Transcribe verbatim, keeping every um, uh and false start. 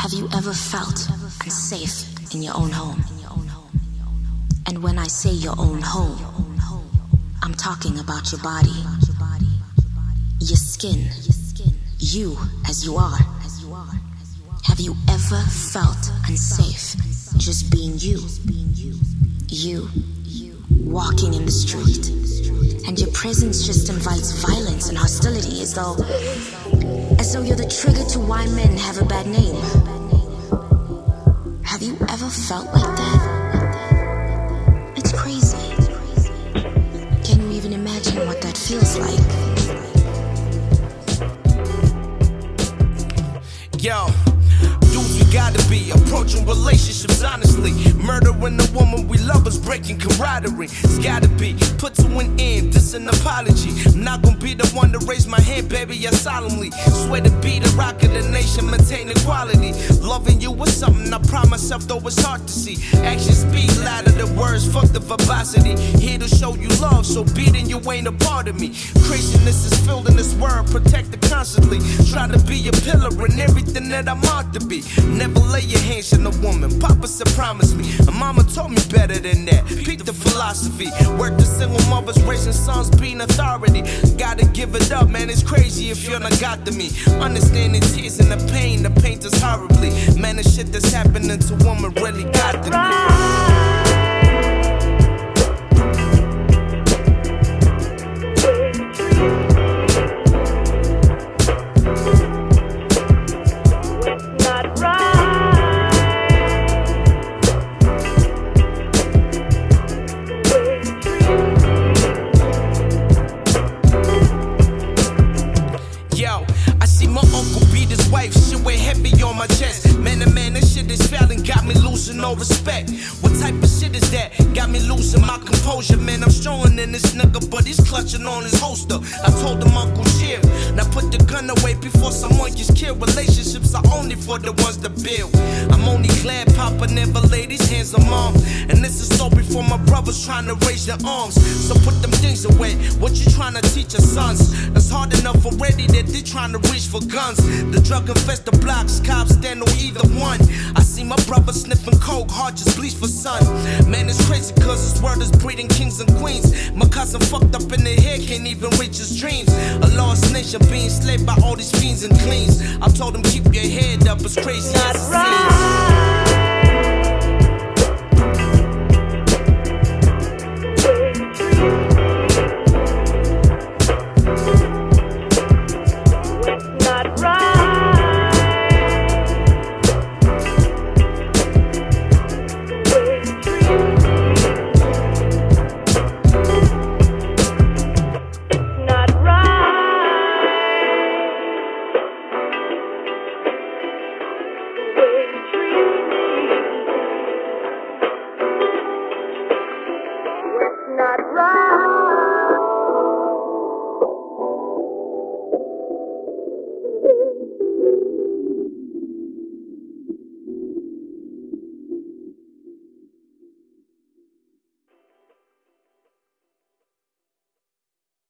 Have you ever felt unsafe in your own home? And when I say your own home, I'm talking about your body, your skin, you as you are. Have you ever felt unsafe just being you? You, walking in the street, and your presence just invites violence and hostility as though, as though you're the trigger to why men have a bad name. Have you ever felt like that? It's crazy. Can you even imagine what that feels like? Yo, dudes, we gotta be approaching relationships honestly. Murdering the woman we love is breaking camaraderie. It's gotta be put to an end. This an apology. I'm not gonna be the one to raise my hand, baby. I solemnly swear to be the rock of the nation, maintain equality. Loving you was something I promise myself, though it's hard to see. Actions speak louder than words. Fuck the verbosity. Here to show you love, so beating you ain't a part of me. Craziness is filled in this world, protected constantly. Try to be a pillar in everything that I'm out to be. Never lay your hands on a woman. Papa said promise me. And mama told me better than that. Peep the philosophy. Work the single mothers raising sons, being authority. Gotta give it up, man. It's crazy if you're not got to me. Understanding tears and the pain, the paint us horribly. Man, the shit that's happening to women really got to me. No respect. What type of shit is that? Got me losing my composure, man. I'm strong in this nigga, but he's clutching on his holster. I told him Uncle Jim, now put the gun away before someone gets killed. Relationships are only for the ones that build. I'm only glad Papa never laid his hands on mom. And this is so before my brothers trying to raise their arms. So put them things away. What you trying to teach your sons? It's hard enough already that they trying to reach for guns. The drug infested blocks, cops stand on either one. I see my brother sniffing coke, heart just bleeds for sun. Man, it's crazy cause this world is breeding kings and queens. My cousin fucked up in the head, can't even reach his dreams. A lost nation being slaved by all these fiends and cleans. I told him keep your head up, it's crazy as it seems.